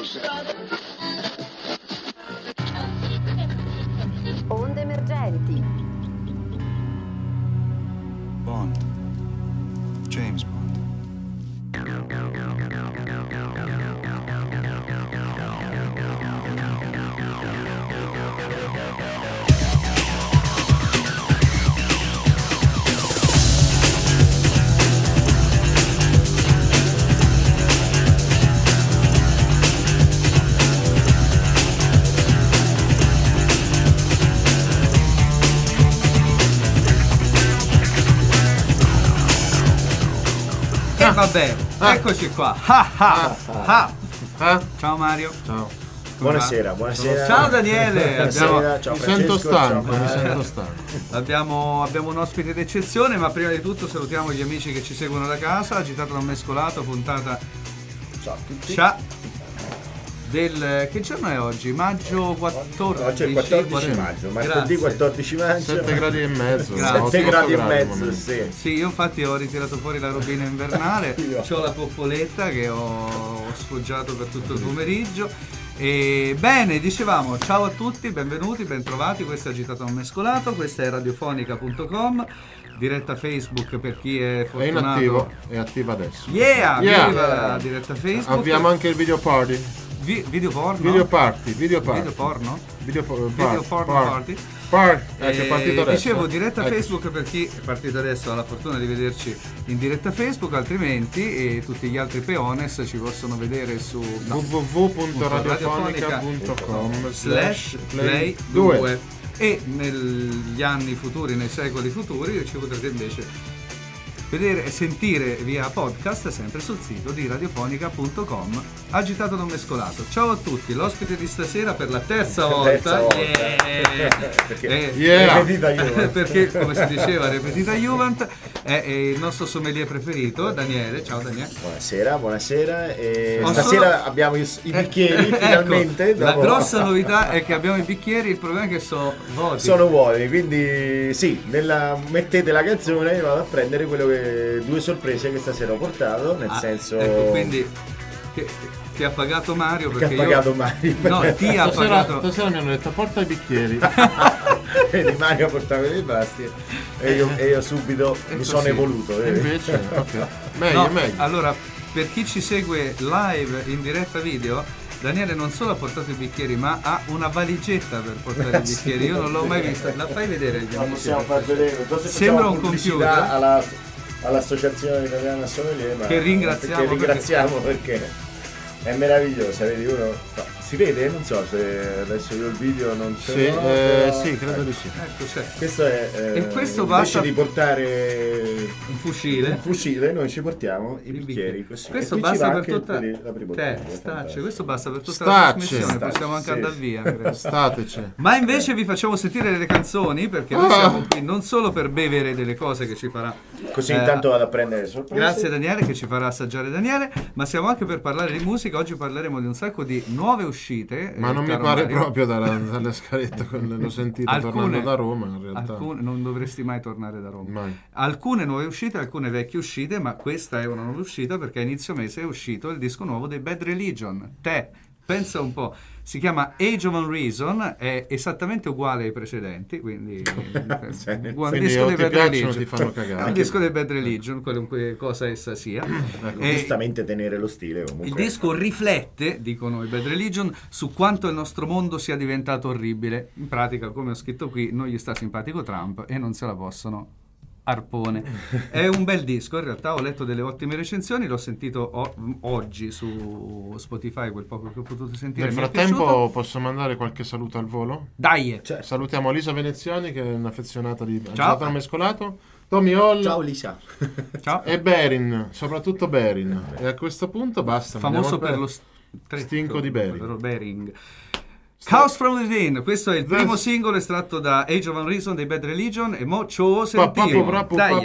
Onde emergenti. Bond. James Bond. E vabbè, eccoci qua. Ciao Mario. Ciao. Buonasera, buonasera. Ciao Daniele. Buonasera, ciao Mi Francesco, sento stanco, ciao. mi sento stanco. Abbiamo un ospite d'eccezione, ma prima di tutto salutiamo gli amici che ci seguono da casa. Agitato non mescolato, puntata Ciao a tutti. che giorno è oggi? Maggio 14. Oggi è il 14 maggio, martedì Grazie. 14 maggio. 7 gradi e mezzo. Grazie. 7 gradi e mezzo, momento. sì. Sì, io infatti ho ritirato fuori la robina invernale, Io. c'ho la poppoletta che ho sfoggiato per tutto il pomeriggio. E bene, dicevamo, ciao a tutti, benvenuti, bentrovati, questo è Agitato non mescolato, questa è radiofonica.com, diretta Facebook per chi è È fortunato. inattivo, è attiva adesso. Yeah, Yeah. viva la diretta Facebook. Abbiamo anche il video party. Video porno? Video party. Video porno? Video Video porno party? Che è partito adesso. Dicevo, diretta Ecco. Facebook per chi è partito adesso, ha la fortuna di vederci in diretta Facebook, altrimenti tutti gli altri peones ci possono vedere su www.radiofonica.com/play2 e negli anni futuri, nei secoli futuri ci potrete invece vedere e sentire via podcast sempre sul sito di radiofonica.com. Agitato non mescolato. Ciao a tutti, l'ospite di stasera per la terza volta. Perché Yeah. ripetita io. Perché come si diceva repetita Juvent è il nostro sommelier preferito, Daniele. Ciao Daniele. Buonasera. E Ho stasera abbiamo i bicchieri finalmente. Ecco, la dopo- grossa novità è che abbiamo i bicchieri, il problema è che sono vuoti. Sono vuoti, quindi sì, mettete la canzone e vado a prendere quello che due sorprese che stasera ho portato, nel senso Ecco, quindi ti ha pagato Mario che perché ha pagato Mario. No, ti ha pagato. Stasera mi hanno detto porta i bicchieri. Vedi, Mario portava dei pasti e io subito mi così. sono evoluto. E invece, ok. Meglio, No, meglio. allora, per chi ci segue live in diretta video, Daniele non solo ha portato i bicchieri, ma ha una valigetta per portare i bicchieri. Io non l'ho mai vista. La fai vedere agli La amici? possiamo far vedere, non so se Sembra facciamo un pubblicità computer. all'associazione italiana sommelier, ma Che ringraziamo perché è meravigliosa, vedi uno. Si vede? Non so se adesso io il video non ce Sì, l'ho, però- sì, credo di sì. Ecco, c'è Questo è E questo invece basta- di portare un fucile. un fucile, noi ci portiamo i bicchieri così. Questo E qui ci basta va per anche tutta la prima bottiglia, stacce, fantastico. questo basta per tutta la Stacce. trasmissione, Stacce, possiamo anche sì. andare via. credo. Stateci. Ma invece vi facciamo sentire delle canzoni perché noi siamo qui non solo per bevere delle cose che ci farà Così intanto vado a prendere le sorprese. grazie Daniele che ci farà assaggiare Daniele, ma siamo anche per parlare di musica. Oggi parleremo di un sacco di nuove uscite. Ma non mi caro pare Mario. proprio dalle scalette, l'ho sentito tornando da Roma in realtà. Non dovresti mai tornare da Roma. Mai. Alcune nuove uscite, alcune vecchie uscite, ma questa è una nuova uscita perché a inizio mese è uscito il disco nuovo dei Bad Religion. Pensa un po', si chiama Age of Unreason, è esattamente uguale ai precedenti, quindi un Quindi disco o dei ti Bad piacciono o Religion. ti fanno cagare. Un disco dei Bad Religion, qualunque cosa essa sia. E Giustamente tenere lo stile comunque. il disco riflette, dicono i Bad Religion, su quanto il nostro mondo sia diventato orribile. In pratica, come ho scritto qui, non gli sta simpatico Trump e non se la possono arpone. È un bel disco, in realtà ho letto delle ottime recensioni, l'ho sentito oggi su Spotify, quel poco che ho potuto sentire. Nel mi è frattempo piaciuto. posso mandare qualche saluto al volo? Dai! Salutiamo Lisa Veneziani che è un'affezionata di Ciao. Agitato non mescolato, Tommy Hall Ciao Lisa. Ciao! e Berin, soprattutto Berin. E a questo punto basta. Famoso andiamo per lo stinco di Bering. Bering. Chaos from Within, questo è il primo singolo estratto da Age of Unreason dei Bad Religion e mo ciò sentiamo. Dai!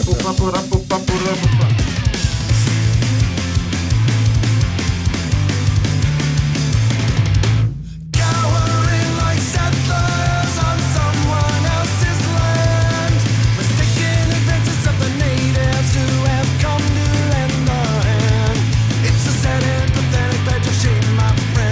Cowering like settlers on someone else's land, mistaking advantage of the natives who have come to lend a hand. It's a sad and pathetic badge of shame, my friend.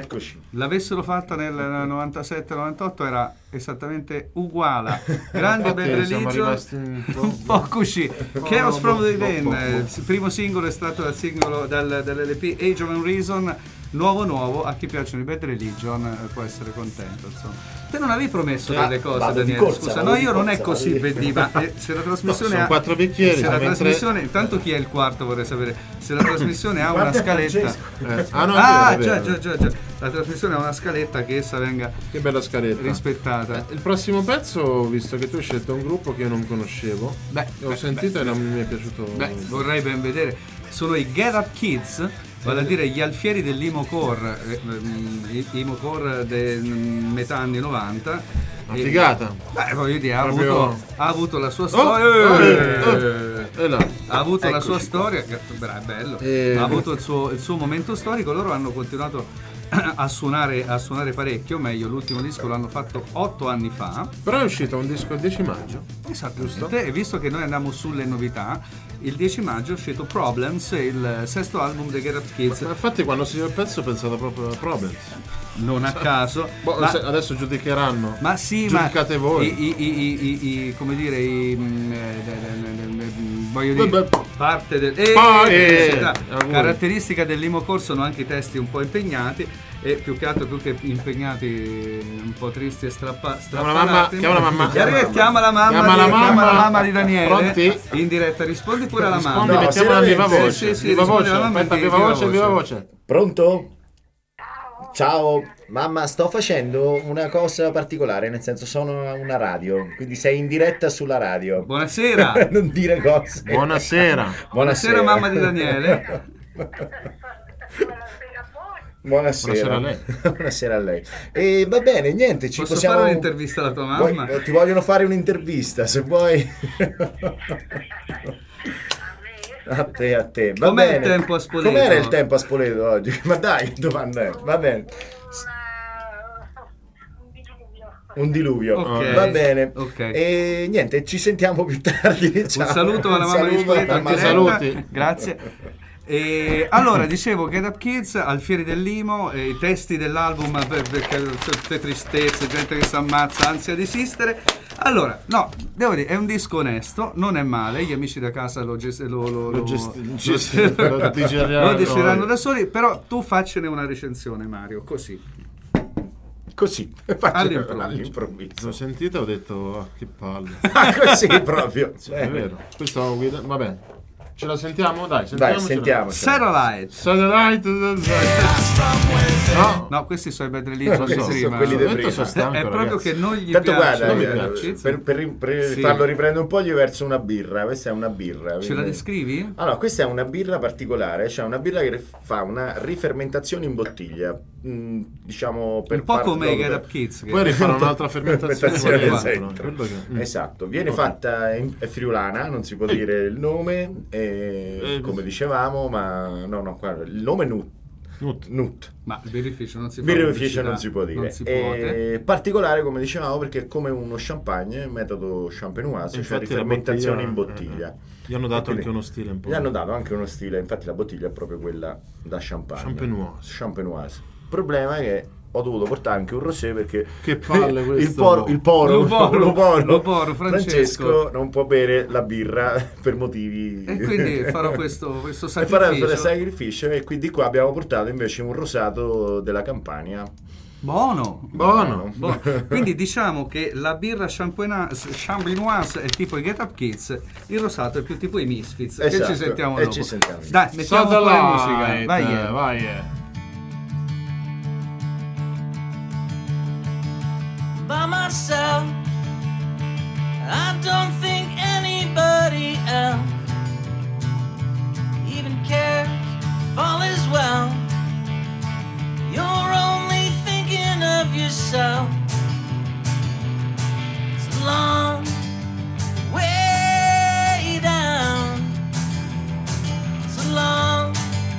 Eccoci. l'avessero fatta nel 97-98 era esattamente uguale. Grande Bad Infatti siamo Religion, rimasti un po'. un po' così. Chaos from Within, il primo singolo estratto dall'LP Age of Unreason. Nuovo, a chi piacciono i Bad Religion può essere contento, insomma. Te non avevi promesso delle cose, vado di Daniele, corsa, scusa, vado no, di io non è corsa, così, vado di- vedi, ma se la trasmissione sono ha 4 bicchieri, se la mentre- trasmissione, intanto chi è il quarto vorrei sapere, se la trasmissione ha una Guarda scaletta. Francesco. Ah no, Ah, è vero, è già. vero. La trasmissione ha una scaletta che essa venga Che bella scaletta. rispettata. Il prossimo pezzo, ho visto che tu hai scelto un gruppo che io non conoscevo, l'ho sentito e non mi è piaciuto. Vorrei ben vedere. Sono i Get Up Kids, vale a dire gli alfieri dell'Imo Core, Imo Core del metà anni 90. Una figata. Beh, voglio dire, Proprio- ha avuto la sua Oh, storia. E là. Ha avuto la sua Eccoci. storia, è bello. Ha avuto il suo momento storico. Loro hanno continuato a suonare parecchio, meglio, l'ultimo disco l'hanno fatto 8 anni fa. Però è uscito un disco il 10 maggio. Esattamente, e visto che noi andiamo sulle novità, il 10 maggio è uscito Problems, il sesto album dei Get Up Kids. Ma infatti quando si vede il pezzo ho pensato proprio a Problems. Non a caso, Boh, ma, adesso giudicheranno. ma sì, Giudicate ma voi. come dire, voglio Beh, dire, beh. parte del auguri. caratteristica dell'Imo Core sono anche i testi un po' impegnati e più che altro, più che impegnati, un po' tristi e strappati. Chiama la mamma. Chiama la mamma di Daniele. Pronti? In diretta, rispondi pure alla mamma. Rispondi, No, mettiamola a viva seriamente. voce. Sì, Viva rispondi voce, alla mamma aspetta, di viva viva voce. Pronto? Ciao, mamma, sto facendo una cosa particolare, nel senso sono a una radio, quindi sei in diretta sulla radio. Buonasera. Non dire cose. Buonasera. Buonasera mamma di Daniele. Buonasera. Buonasera a lei. Buonasera a lei. E va bene, niente, ci Posso possiamo... fare un'intervista alla tua mamma? Ti vogliono fare un'intervista, se vuoi. A te. Va Com'è bene. il tempo a Spoleto? Com'era il tempo a Spoleto oggi? Ma dai, che domanda è? Va bene. Un diluvio. Ok, Va bene. ok. E niente, ci sentiamo più tardi. Ciao. Un saluto alla mamma di saluto Spoleto, alla anche mamma. Saluti. Grazie. E allora, dicevo, Get Up Kids, Alfieri dell'Imo, i testi dell'album, tutte tristezze, gente che si ammazza, ansia di esistere. Allora, no, devo dire, è un disco onesto, non è male, gli amici da casa lo decideranno da soli, però tu faccene una recensione, Mario, così. All'improvviso. L'ho sentito e ho detto, che palle. Così proprio. È vero. Questo vabbè. Ce la sentiamo? Dai, Dai, sentiamo. sentiamo. Satellite. No. No, questi sono i Bad Religion Questi di sono prima. quelli di Detto prima. sono stanco, È proprio ragazzi. che non gli Tanto piace. guarda, non gli mi piace. piace. per Sì. farlo riprendere un po' gli verso una birra. Questa è una birra. Ce la quindi- descrivi? Allora, questa è una birra particolare, cioè una birra che fa una rifermentazione in bottiglia. Diciamo per Un po' come i farlo- Get Up Kids. Poi rifare un'altra fermentazione. Fermentazione, qua dentro, esatto. quello che- Esatto, viene Ok. fatta è friulana, non si può dire il nome, come dicevamo, ma no, guarda, il nome è Nut. Ma il birrificio non si fa. Birrificio pubblicità, non si può dire. Non si può, particolare, come dicevamo, perché è come uno champagne, metodo champenoise, cioè Infatti la rifermentazione in bottiglia- bottiglia. Gli hanno dato Quindi anche uno stile un po'. Gli hanno dato anche uno stile, infatti la bottiglia è proprio quella da champagne. Champenoise. Il problema è che ho dovuto portare anche un rosé perché Che palle questo. il poro Luporo, Francesco non può bere la birra per motivi E quindi farò questo e farà il sacrificio. sacrificio e quindi qua abbiamo portato invece un rosato della Campania. Buono. Buono. Quindi diciamo che la birra champenoise è tipo i Get Up Kids, il rosato è più tipo i Misfits. Che Esatto, ci sentiamo e dopo. ci sentiamo. Dai, mettiamo un po' di musica. Vai. vai. By myself, I don't think anybody else even cares if all is well. You're only thinking of yourself. It's a long way down. It's a long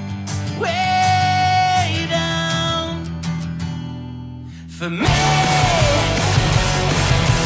way down for me.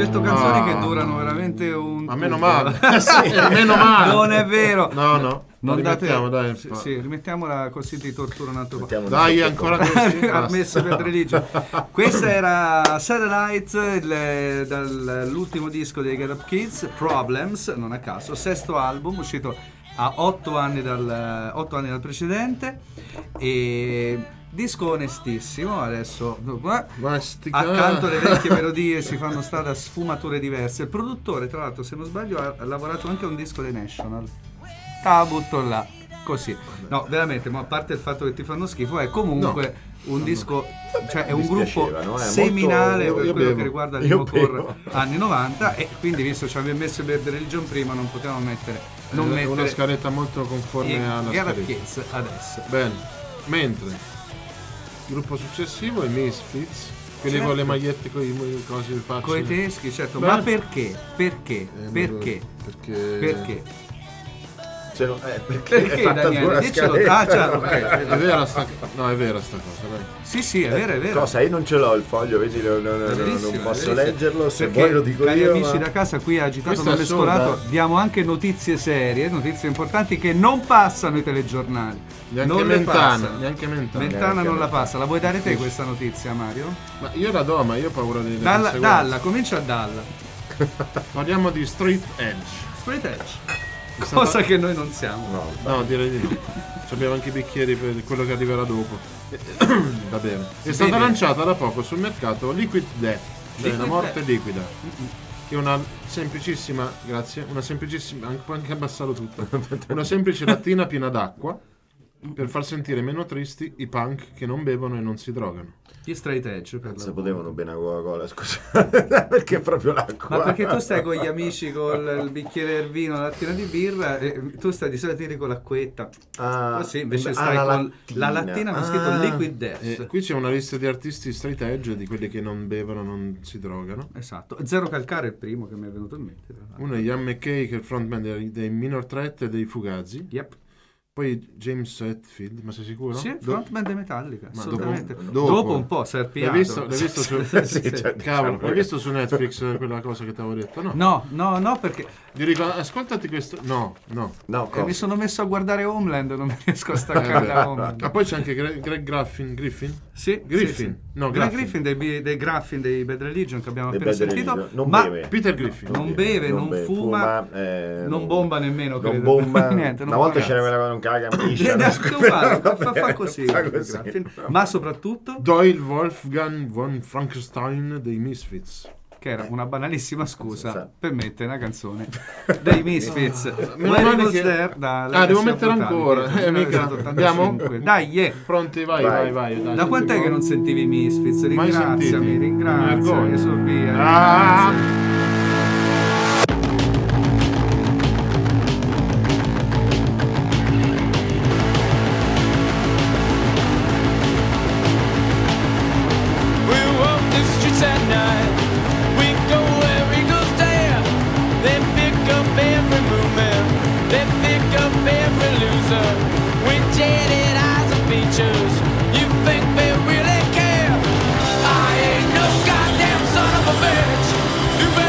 scelto canzoni che durano veramente un... Ma meno male. Meno male. Non è vero. No. Non rimettiamo, dai. Sì, rimettiamola così ti tortura un altro po'. Dai, ancora questi. Ha messo Bad Religion. Questa era Satellite dall'ultimo disco dei Get Up Kids, Problems, non a caso, sesto album uscito a 8 anni dal precedente, e disco onestissimo. Adesso accanto alle vecchie melodie si fanno strada sfumature diverse. Il produttore, tra l'altro, se non sbaglio, ha lavorato anche a un disco dei National. La butto là, così. No, veramente, ma a parte il fatto che ti fanno schifo, è comunque un disco, cioè è un gruppo seminale per quello che riguarda l'emo core anni 90, e quindi visto che ci abbiamo messo Bad Religion prima, non potevamo mettere una scaletta molto conforme alla scaletta. Kids adesso. Bene, mentre il gruppo successivo è Misfits, quelli con le magliette con i cosi di faccia. Coi teschi, certo. Beh. Ma perché? Perché? Perché è fatta Daniele? una Dicelo, scaletta. È vera sta cosa, dai. Sì, è vero. Cosa? Io non ce l'ho il foglio, vedi, non posso leggerlo, se vuoi lo dico cari io. Amici ma... da casa, qui agitato Questo non è mescolato, assurdo, diamo anche notizie serie, notizie importanti che non passano i telegiornali. Neanche non le Mentana, passano. Mentana non la passa. La vuoi dare te questa notizia, Mario? Ma io la do, ma io ho paura di Dalla, comincia dalla. Parliamo di Straight Edge. Straight Edge. Cosa che noi non siamo. No, direi di no. Abbiamo anche i bicchieri per quello che arriverà dopo. Va bene. È stata lanciata da poco sul mercato Liquid Death, cioè la morte liquida. Che è una semplicissima, grazie, può anche abbassarlo tutto. Una semplice lattina piena d'acqua per far sentire meno tristi i punk che non bevono e non si drogano. Gli Straight Edge per Se potevano bere una Coca-Cola, scusa. Perché proprio l'acqua? Ma perché tu stai con gli amici con il bicchiere del vino, la lattina di birra, e tu stai di solito con l'acquetta. Così invece stai con la lattina con scritto Liquid Death. Qui c'è una lista di artisti straight edge, di quelli che non bevono, non si drogano. Esatto. Zero Calcare è il primo che mi è venuto in mente. Uno è Ian McKay, che è il frontman dei Minor Threat e dei Fugazi. Yep. Poi James Hetfield, ma sei sicuro? Sì, frontman di Metallica, Ma assolutamente. dopo Dopo un po' si è arpiato. L'hai visto su cavolo, l'hai visto su Netflix quella cosa che ti avevo detto? No, perché Gli dico, ascoltati questo. No. mi sono messo a guardare Homeland, non mi riesco a staccare da Homeland. Ah, poi c'è anche Greg Griffin? Sì, Griffin. sì. No, Greg Graffin. Griffin dei Graffin dei Bad Religion che abbiamo Dei appena Bad sentito. Religion. Non ma beve. Peter Griffin. non beve, non fuma, non bomba nemmeno, non credo. bomba. Niente, non una volta fa c'era cazzo. quella con un caga Neanche uguale, fa così, Graffin. Ma soprattutto Doyle Wolfgang von Frankenstein dei Misfits. che era una banalissima scusa Esatto. per mettere una canzone dei Misfits. Meno male che- devo mettere ancora. Mica. Andiamo? Dai, Pronti? Vai. Dai. da quant'è che non sentivi i Misfits? Mai sentiti? Ringraziami, Vergogna. su via. Ah! We walk the streets at night. We go where eagles dare. They pick up every movement. They pick up every loser. With jaded eyes and features. You think they really care? I ain't no goddamn son of a bitch. You better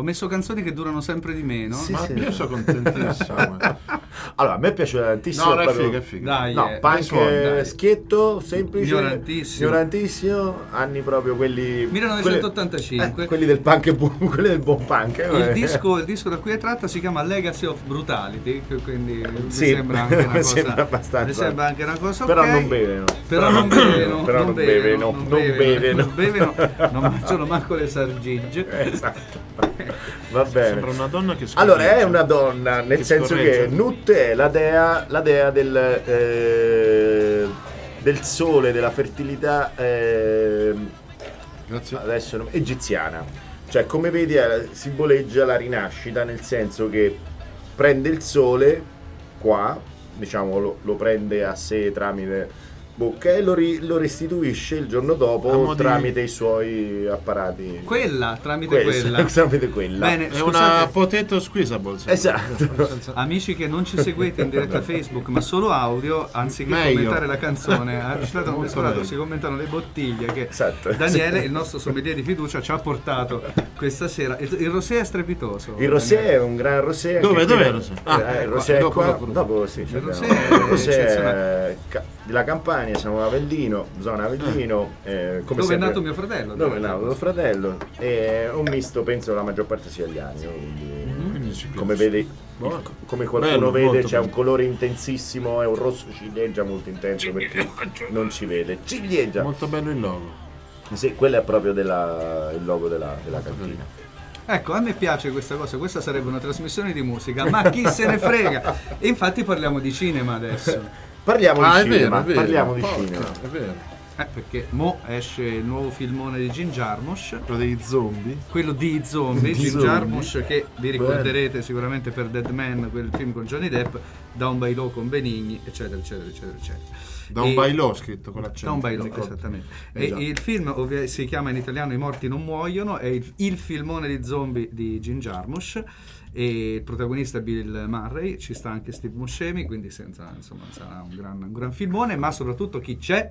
messo canzoni che durano sempre di meno. Sì, Ma sì. io sono contentissimo. Allora, a me piace tantissimo. No, è proprio- figa, è figa. Dai, No, punk dai. schietto, semplice, Ignorantissimo. ignorantissimo, anni proprio quelli 1985. quelli del punk quelli del buon punk. Il disco da cui è tratta si chiama Legacy of Brutality, quindi Sì, mi sembra anche una mi cosa. sembra abbastanza. Mi sembra anche una cosa. Però ok. non beveno. Però non beveno. Però non beveno, non beveno. Non beveno, non mangiano manco le sargigge. Esatto. Va bene. Sembra una donna che Allora, è scorreggia. una donna, nel Che senso che scorreggia. Nut è la dea del sole, della fertilità Grazie. adesso egiziana. Cioè, come vedi, simboleggia la rinascita, nel senso che prende il sole qua, diciamo, lo prende a sé tramite bocca e lo restituisce il giorno A dopo mo' di- tramite i suoi apparati. Quella, tramite quella. Tramite quella. Bene, È una scusate, potato squeezable. sembra. Esatto. amici che non ci seguete in diretta Facebook ma solo audio, anziché Meglio. commentare la canzone, Molto meglio. si commentano le bottiglie che Esatto. Daniele, il nostro sommelier di fiducia, ci ha portato questa sera. Il rosé è strepitoso. Il rosé è un gran rosé. anche Dove? qui- Dov'è il rosé? Il rosé è dopo, qua. dopo. Dopo sì, c'è rosé il è rosé eccezionale. della Campania, siamo a Avellino, zona Avellino. Come Dove è sempre- nato mio fratello? Dove è nato tuo fratello? È un misto, penso, la maggior parte sia gli anni. Quindi, Quindi ci piace. come vedi, Buono. come qualcuno Bello, vede, molto c'è un bello. colore intensissimo, è un rosso ciliegia molto intenso perché non ci vede. Ciliegia! Molto bello il logo. Sì, quello è proprio il logo della cantina. Ecco, a me piace questa cosa, questa sarebbe una trasmissione di musica, ma chi se ne frega? E infatti parliamo di cinema adesso. Parliamo di Ah, è cinema, vero, è vero. parliamo di Porca, cinema. È vero. Perché mo esce il nuovo filmone di Jim Jarmusch, Quello dei zombie. quello di Zombie, Di Jim zombie. Jarmusch, che vi ricorderete sicuramente per Dead Man, quel film con Johnny Depp, Down by Law con Benigni, eccetera, eccetera, eccetera, eccetera. Da un bailò scritto con l'accento. Down by Law, ricordo. esattamente. Esatto. E il film si chiama in italiano I morti non muoiono, è il filmone di zombie di Jim Jarmusch. E il protagonista è Bill Murray, ci sta anche Steve Buscemi, quindi sarà un gran filmone, ma soprattutto chi c'è?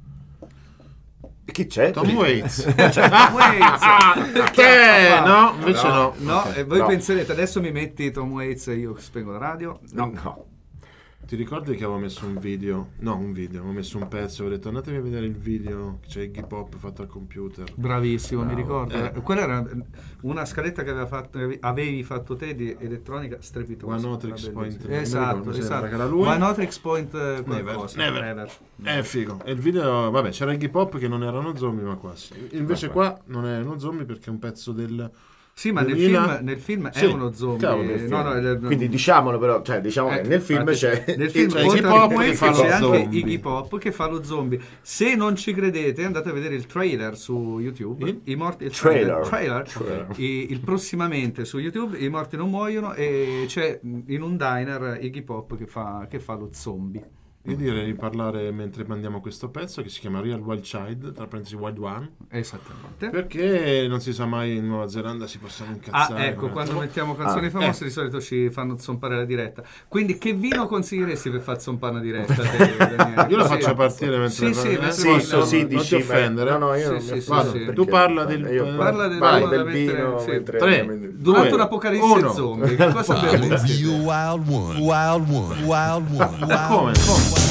Chi c'è? Tom Waits. Tom Waits. Che? No, invece no. No, Ok. e voi No. penserete adesso mi metti Tom Waits e io spengo la radio? No. Ti ricordi che avevo messo un video? No, un video, avevo messo un pezzo, ho detto andatevi a vedere il video che c'è Iggy Pop fatto al computer. Bravissimo, mi ricordo. Quella era una scaletta che avevi fatto te di elettronica strepitosa. One Otrix Era Point, bellissima. non mi Esatto, ricordo, mi sembra esatto. che era lui. One Otrix Point qualcosa. Never. È figo. E il video, vabbè, c'era Iggy Pop che non era uno zombie, ma quasi. Invece qua non è uno zombie perché è un pezzo del... Sì, ma 2000. nel film Sì, è uno zombie. cavolo, nel film. Quindi diciamolo però, cioè diciamo che nel film infatti, c'è nel film c'è oltre Iggy a Pop Tom che Waits fa lo c'è anche zombie. Iggy Pop che fa lo zombie. Se non ci credete andate a vedere il trailer su YouTube. Il trailer. Il prossimamente su YouTube I morti non muoiono e c'è in un diner Iggy Pop che fa lo zombie. Io direi di parlare mentre mandiamo questo pezzo che si chiama Real Wild Child, tra parentesi Wild One, Esattamente. perché non si sa mai in Nuova Zelanda si possono incazzare. Ecco, quando mettiamo canzoni famose di solito ci fanno zompare la diretta. Quindi che vino consiglieresti per far zompare una diretta? Daniele? Io lo Così- faccio partire mentre Sì, parlo. mentre Sì, parliamo. sì, non dici, ti offendere. No, io non Sì, mi sì, offendo sì, sì. perché Tu parla del- io parla del vai, vino da del vino mettere- sì. mentre- Tre. Durante Due, un'apocalisse uno. zombie, che cosa berresti? You wild one, wild one, wild one, wild Come? one.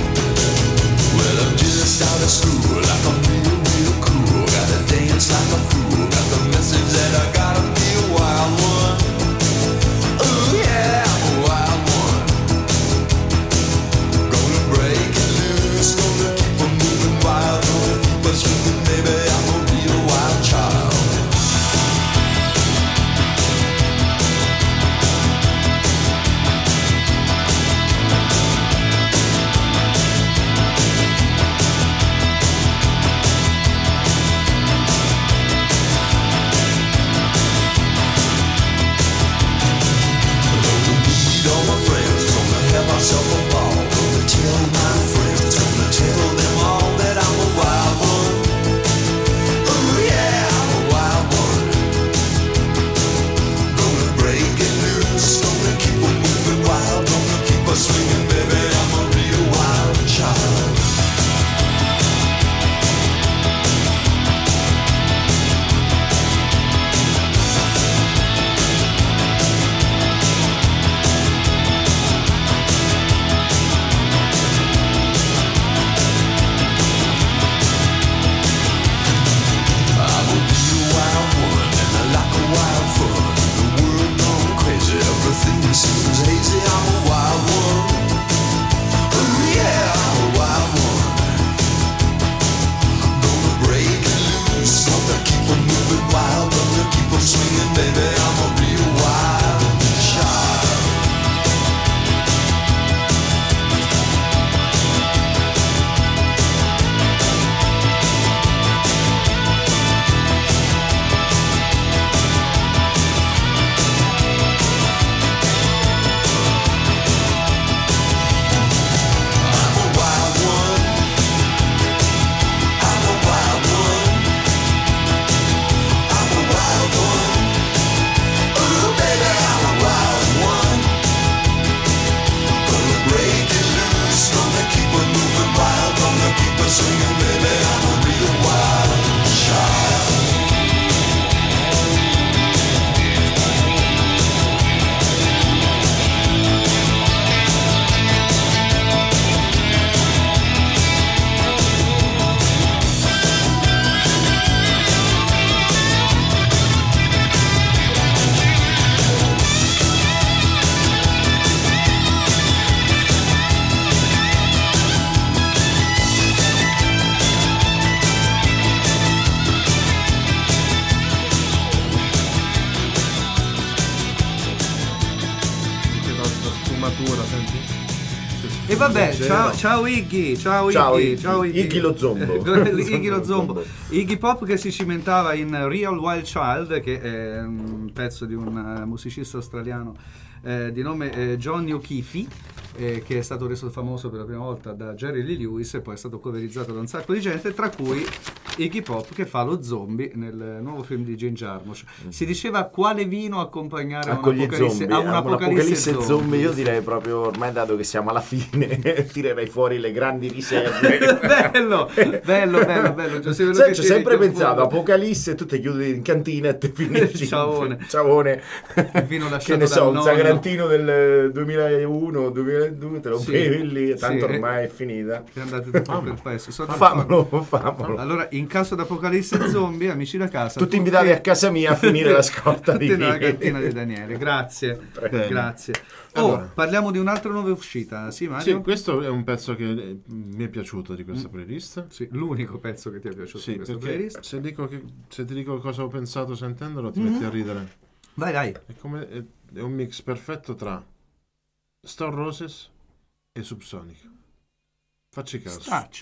Well, I'm just out of school, like I'm real, real cool. Gotta dance like a vabbè, ciao Iggy, ciao Iggy. Iggy lo zombo. Iggy lo zombo. Iggy Pop che si cimentava in Real Wild Child, che è un pezzo di un musicista australiano di nome Johnny O'Keefe, che è stato reso famoso per la prima volta da Jerry Lee Lewis e poi è stato coverizzato da un sacco di gente, tra cui Iggy Pop, che fa lo zombie nel nuovo film di Jane Jarmusch. Si diceva quale vino accompagnare a un'apocalisse zombie. Io direi proprio, ormai dato che siamo alla fine, tirerei fuori le grandi riserve. bello Giuseppe, sai, ci ho sempre pensato apocalisse, tu ti chiudi in cantina e te finisci ciaone il vino lasciato che ne so, dal un nonno. Sagrantino del 2001 2002 te lo bevi lì, tanto sì, ormai è finita. E andate tutto per il paese. Famolo. Allora, in caso d'apocalisse zombie, amici da casa, tutti invitati a casa mia a finire la scorta di nella cantina di Daniele. Grazie. Allora. Parliamo di un'altra nuova uscita, sì Mario? Sì, questo è un pezzo che mi è piaciuto di questa playlist. Sì, l'unico pezzo che ti è piaciuto di questa playlist. Se ti dico cosa ho pensato sentendolo, ti metti a ridere. Vai. È un mix perfetto tra Stone Roses e Subsonic. Facci caso.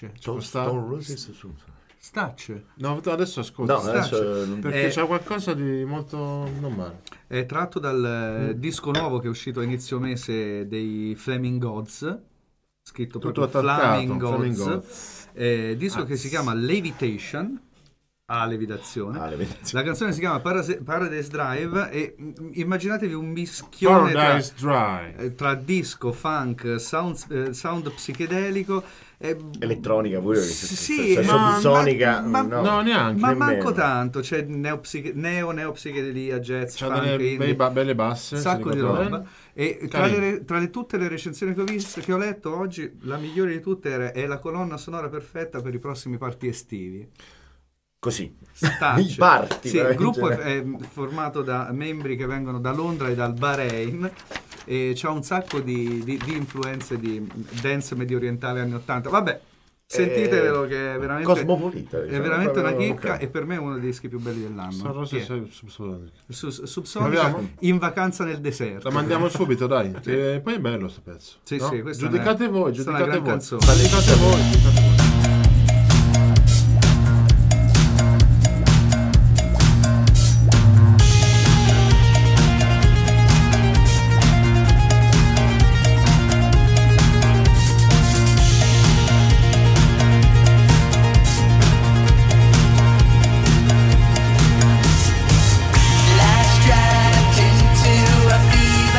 Stacce. No, adesso ascolta. No, adesso perché c'è qualcosa di molto non male. È tratto dal disco nuovo che è uscito a inizio mese dei Flaming Gods, scritto tutto proprio attaccato, Flaming Gods. Disco che si chiama Levitation, levitazione. La canzone si chiama Paradise Drive e immaginatevi un mischione tra disco, funk, sound psichedelico, elettronica pure, sì, subsonica, no, neanche, ma manco tanto. C'è neopsichedelia, jazz, c'ha funk, delle belle basse, un sacco di roba. E tra tutte le recensioni che ho visto, che ho letto oggi, la migliore di tutte è la colonna sonora perfetta per i prossimi party estivi. Così i party, sì, il gruppo è formato da membri che vengono da Londra e dal Bahrain e c'ha un sacco di influenze di dance medio orientale anni 80. Vabbè, sentitevelo, che è veramente cosmopolita, diciamo, è veramente una chicca, okay. E per me è uno dei dischi più belli dell'anno. Subsonic in vacanza nel deserto. La mandiamo subito, dai. Sì. Poi è bello sto pezzo. Sì, no? sì, giudicate voi. Giudicate voi.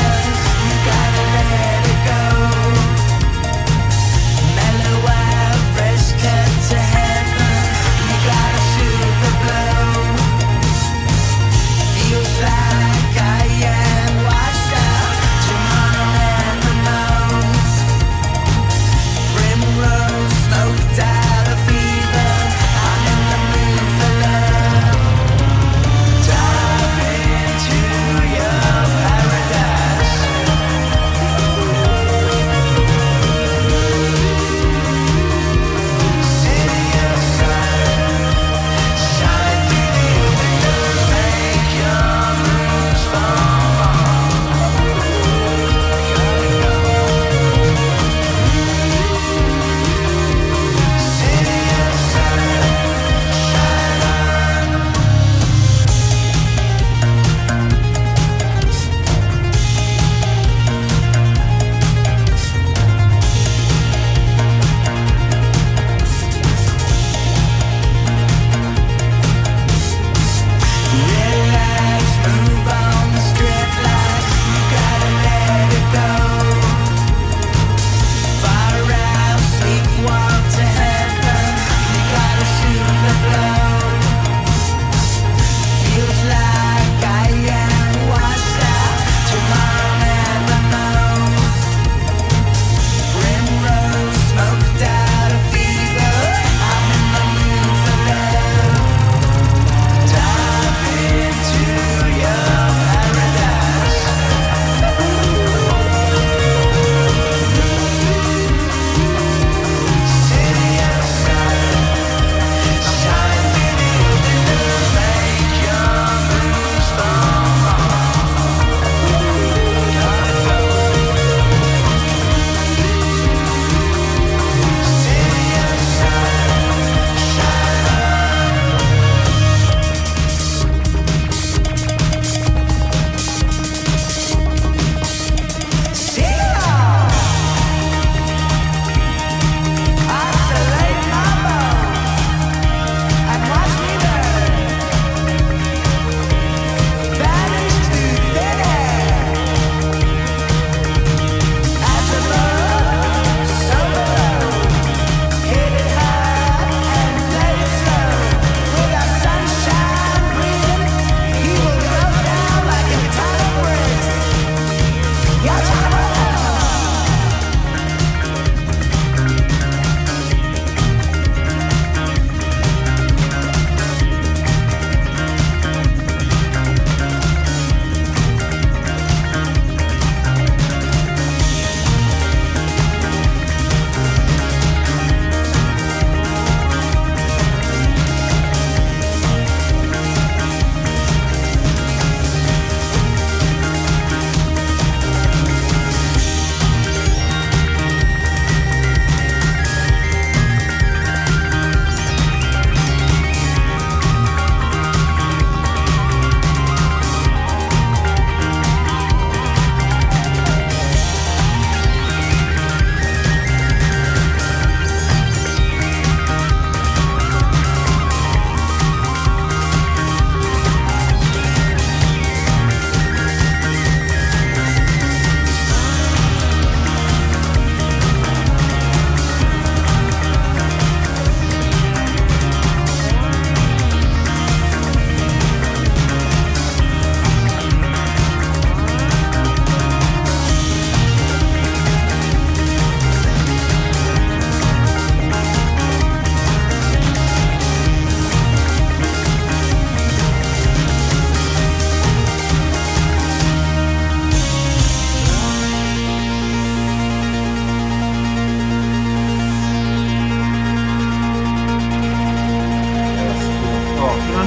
Mellow out.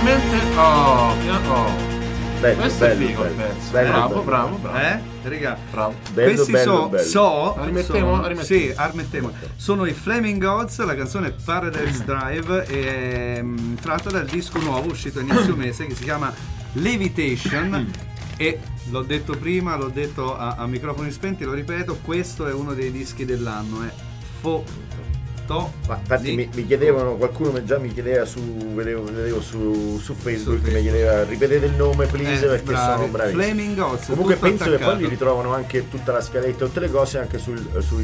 finalmente. Bello, Questo è bello, figo il bello. pezzo. Bello, Bravo. Raga, Bravo. Bello, questi bello, bello. Rimettiamo? Sì, rimettiamo. Sono i Flaming Gods, la canzone Paradise Drive, tratta dal disco nuovo uscito a inizio mese che si chiama Levitation. E l'ho detto prima, l'ho detto a microfoni spenti, lo ripeto, questo è uno dei dischi dell'anno. Ma infatti mi chiedevano, qualcuno già mi chiedeva vedevo su Facebook, mi chiedeva ripetete il nome please perché sono bravissimi. Flaming Gods. Comunque penso attaccato. che poi li ritrovano anche tutta la scaletta, tutte le cose anche sul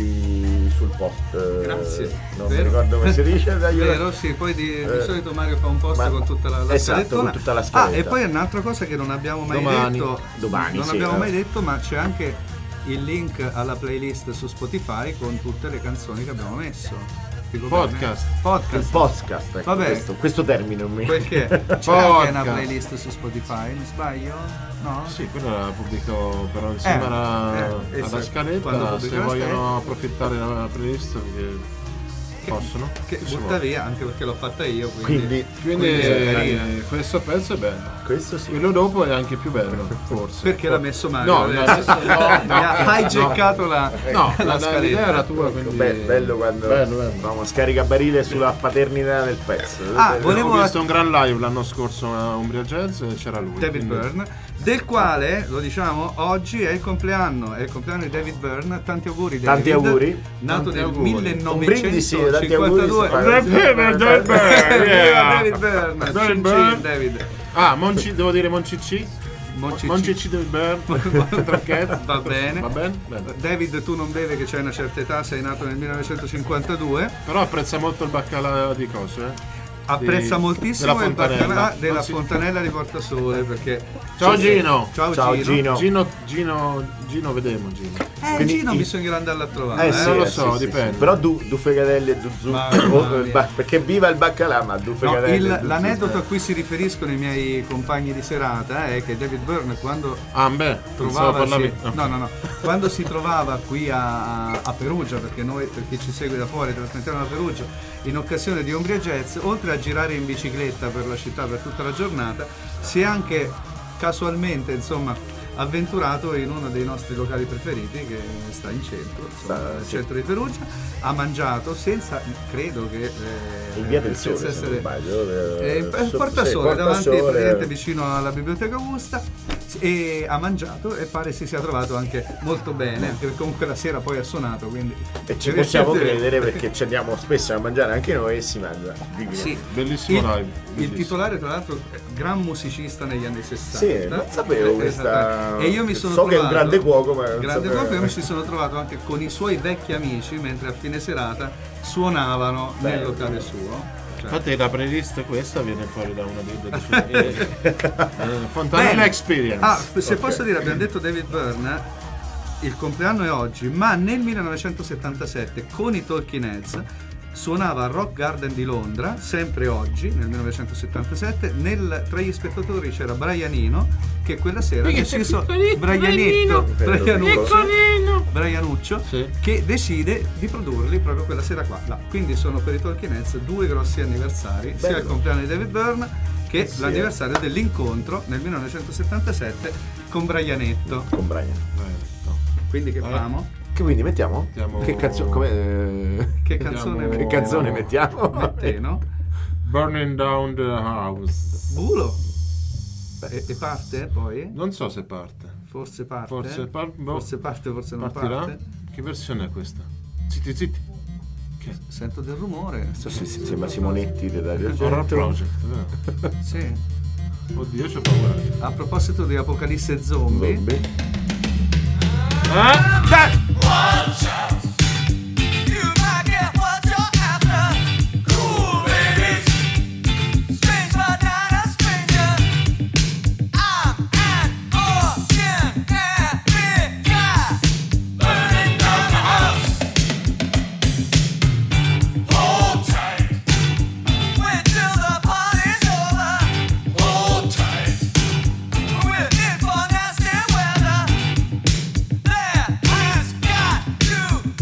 post. Grazie. Non mi ricordo come si dice. Vero, sì, poi di solito Mario fa un post con tutta la esatto, scalettona. con tutta la scaletta. E poi un'altra cosa che non abbiamo mai detto. Domani, sì, abbiamo mai detto, ma c'è anche il link alla playlist su Spotify con tutte le canzoni che abbiamo messo. Podcast. Il podcast, ecco. Vabbè. Questo termine non mi Perché c'è anche una playlist su Spotify, mi sbaglio? No? Sì, quella la pubblico però insieme alla esatto. scaletta. Quando Se pubblico la vogliono scaletta. approfittare della playlist perché possono. Che si butta vuole. via, anche perché l'ho fatta io. Quindi questo pezzo è bello. questo sì. Quello dopo è anche più bello, forse. Perché l'ha messo Mario? No, adesso? Mi ha hijackato la scaletta. l'idea era tua, quindi Bello quando vamo scaricabarile sulla paternità del pezzo. Ho visto un gran live l'anno scorso a Umbria Jazz e c'era lui. David Byrne, del quale, lo diciamo, oggi è il compleanno di David Byrne. Tanti auguri David. Tanti auguri. Nato nel Un brindisi, 1952. tanti auguri. David Byrne. Cin cin, David. Devo dire Moncicci? Moncicci David Byrne. Tracchette. Va bene. Va bene? Bene. David, tu non bevi che c'hai una certa età, sei nato nel 1952. Però apprezza molto il baccalà di cose, Apprezza moltissimo della il baccalà Fontanella. della Non si- Fontanella di Portasole, perché Ciao Gino. Ciao Gino. Gino, vedemo Gino. Quindi Gino bisognerà andarla a trovare. Sì, non lo so, dipende. Però Duffegatelli e Duzzu perché viva il baccalà, ma Duffegatelli e Duzzu, l'aneddoto a cui si riferiscono i miei compagni di serata è che David Byrne quando quando si trovava qui a Perugia, perché noi, per chi ci segue da fuori, trasmettiamo a Perugia in occasione di Umbria Jazz, oltre a girare in bicicletta per la città per tutta la giornata, si è anche casualmente avventurato in uno dei nostri locali preferiti che sta in centro, nel centro di Perugia, ha mangiato senza, credo che in via del Sole, senza se non essere sbaglio, Portasole, davanti Portasole. praticamente vicino alla biblioteca Augusta, e ha mangiato e pare si sia trovato anche molto bene, anche perché comunque la sera poi ha suonato, quindi e ci possiamo credere perché ci andiamo spesso a mangiare anche noi e si mangia sì. Bellissimo live. Il bellissimo. titolare tra l'altro gran musicista negli anni 60. Sì, non sapevo questa. E io mi sono so trovato, che è un grande cuoco, ma non grande sapevo. cuoco, io mi ci sono trovato anche con i suoi vecchi amici mentre a fine serata suonavano nel locale suo. Infatti la playlist questa viene fuori da una delle sue Fontanella Bene. Experience. Se posso dire, abbiamo detto David Byrne, il compleanno è oggi, ma nel 1977 con i Talking Heads suonava al Rock Garden di Londra, sempre oggi, nel 1977. Tra gli spettatori c'era Brianino, che quella sera ha deciso, Brianuccio, Sì. che decide di produrli proprio quella sera qua. Quindi sono per i Talking Heads due grossi anniversari, sia il compleanno di David Byrne che l'anniversario dell'incontro nel 1977 con Brianetto. Con Brian. Quindi che famo? Quindi mettiamo? Mettiamo- Che canzone? Che canzone Che canzone mettiamo? Metteno? Burning Down the House. Bulo. E parte poi? Non so se parte. Forse parte. Forse parte, forse non partirà. parte. Che versione è questa? Zitti. Che? Sento del rumore. Sembra Simonetti di Dario Horror Argento. Project, vero? Sì. Oddio, c'ho paura. A proposito di Apocalisse Zombie. Zombie. There has got to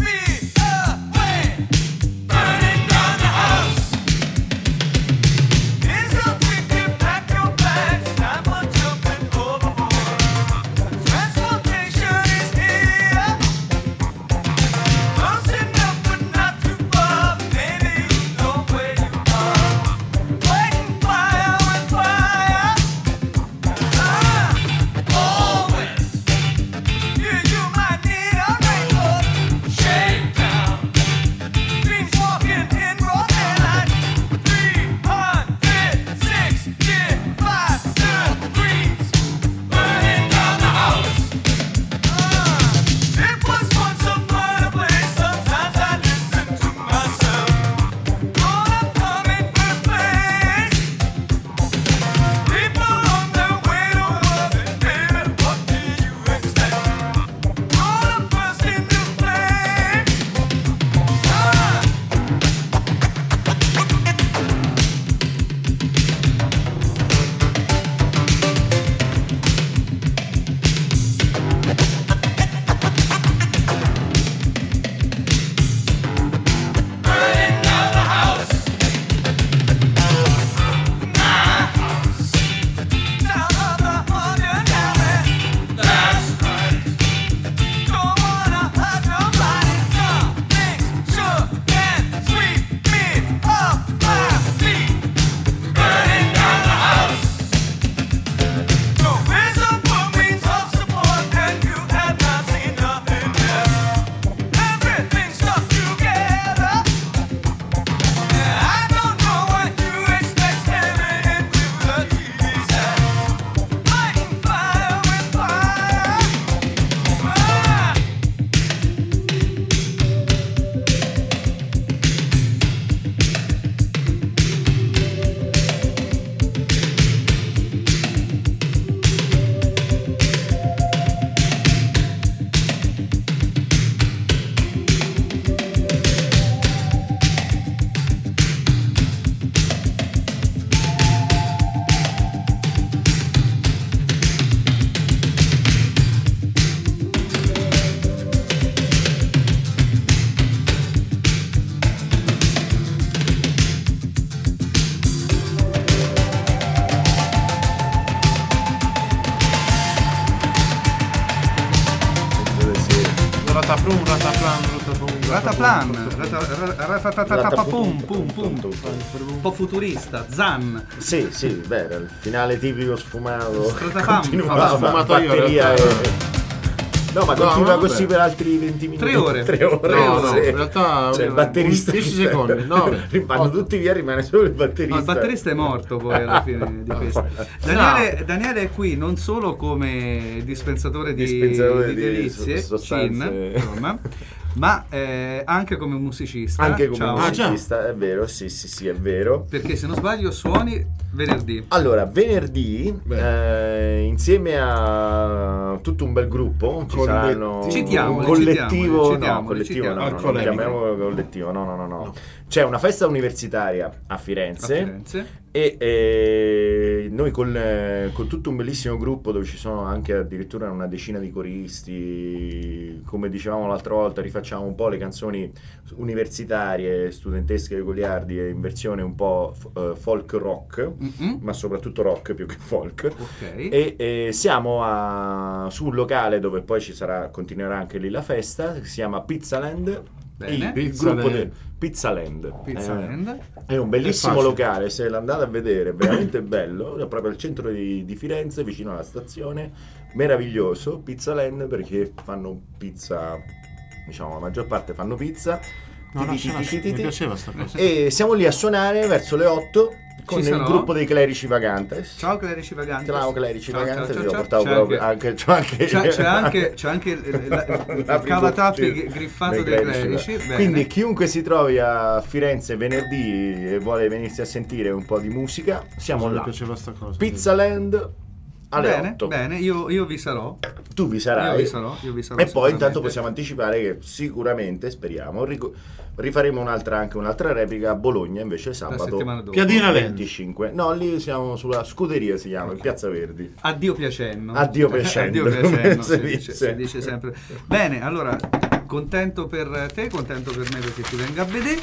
Ratataprum, rataplan, Ratapapum, pum, pum. Un po' futurista, Zan. Sì, beh, era il finale tipico sfumato. Stratapam. Continuava sfumato io, batteria in realtà. No, ma continua così per altri 20 minuti. 3 ore. 3 ore. No, sì. in realtà Cioè, il batterista 10 secondi, 9. vanno tutti via, rimane solo il batterista. No, il batterista è morto poi alla fine di questo. Daniele è qui non solo come dispensatore di delizie, sostanze. gin, insomma, ma anche come musicista. Anche come Ciao. musicista, è vero, sì, è vero. Perché se non sbaglio suoni venerdì. Allora, venerdì, insieme a tutto un bel gruppo, ci saranno Citiamoli, un collettivo, citiamoli. chiamiamolo collettivo, no. C'è una festa universitaria a Firenze. E noi con tutto un bellissimo gruppo dove ci sono anche addirittura una decina di coristi, come dicevamo l'altra volta, rifacciamo un po' le canzoni universitarie, studentesche, goliardi in versione un po' folk rock, ma soprattutto rock più che folk. Okay. E siamo su un locale dove poi continuerà anche lì la festa, che si chiama Pizzaland. Bene. Il gruppo del Pizzaland. È un bellissimo È locale, se l'andate a vedere, veramente bello, è proprio al centro di Firenze, vicino alla stazione, meraviglioso. Pizzaland, perché fanno pizza, diciamo la maggior parte fanno pizza. Mi piaceva sta cosa. E siamo lì a suonare verso le 8 con il gruppo dei Clerici Vagantes. Ciao Clerici Vagantes. Ciao Clerici Vagantes, ciao, vi ho ciao. portato proprio anche c'è anche il cavatappi griffato dei Clerici. Bene. Quindi chiunque si trovi a Firenze venerdì e vuole venirsi a sentire un po' di musica, siamo là. Mi piaceva sta cosa. Pizzaland alle 8. Bene, io vi sarò. Tu vi sarai. Io vi sarò. E poi intanto possiamo anticipare che sicuramente, speriamo, rifaremo anche un'altra replica a Bologna invece sabato. Piadina 25. No, lì siamo sulla Scuderia, si chiama, in Piazza Verdi. Addio piacendo. Addio piacendo. Si dice sempre. Bene, allora, contento per te, contento per me perché ti venga a vedere.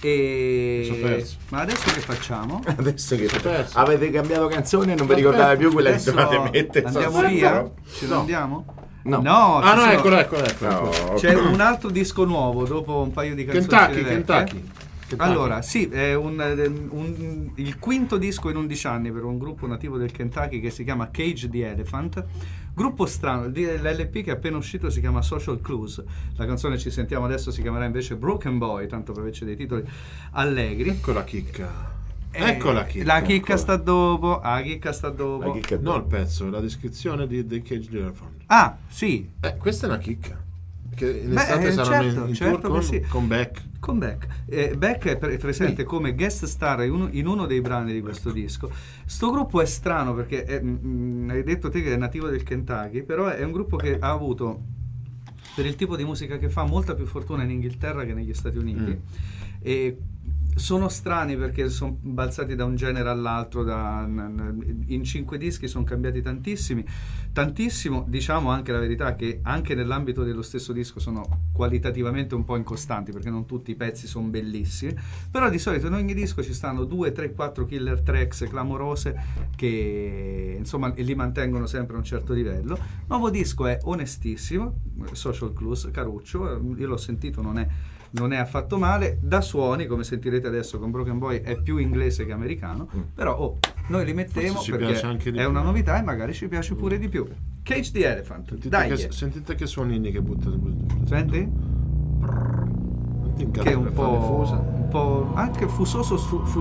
Ma adesso che facciamo? Adesso che avete cambiato canzone e non vi ricordate più quella che dovete mettere. Andiamo via? Ce ne andiamo? No. Ecco. C'è un altro disco nuovo dopo un paio di canzoni. Kentucky. Allora, sì, è il quinto disco in 11 anni per un gruppo nativo del Kentucky che si chiama Cage the Elephant. Gruppo strano, l'LP che è appena uscito si chiama Social Clues. La canzone ci sentiamo adesso si chiamerà invece Broken Boy, tanto per averci dei titoli allegri. Ecco la chicca. La chicca sta dopo. No, il pezzo, la descrizione di The Cage the Elephant. Ah, sì. Questa è una chicca. Che in estate saranno in tour con Beck. Con Beck. Beck è presente come guest star in uno dei brani di questo disco. Sto gruppo è strano perché hai detto te che è nativo del Kentucky, però è un gruppo che ha avuto, per il tipo di musica che fa, molta più fortuna in Inghilterra che negli Stati Uniti. E sono strani perché sono balzati da un genere all'altro, in 5 dischi sono cambiati tantissimo, diciamo anche la verità che anche nell'ambito dello stesso disco sono qualitativamente un po' incostanti perché non tutti i pezzi sono bellissimi, però di solito in ogni disco ci stanno 2, 3, 4 killer tracks clamorose che insomma li mantengono sempre a un certo livello. Nuovo disco è onestissimo, Social Clues, caruccio, io l'ho sentito, non è affatto male, da suoni come sentirete adesso con Broken Boy è più inglese che americano, però noi li mettiamo perché è una novità e magari ci piace pure di più. Cage the Elephant, sentite che suonini che butta. Senti? Che è un po' anche fusoso.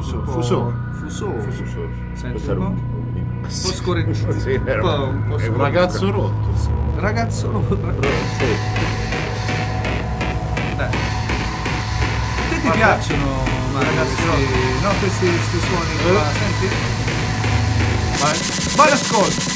Senti un po'? Scorreggiato. Sì, un po' è un ragazzo rotto. Sì. Dai. Ti piacciono questi suoni qua? Senti? Vai ascolta.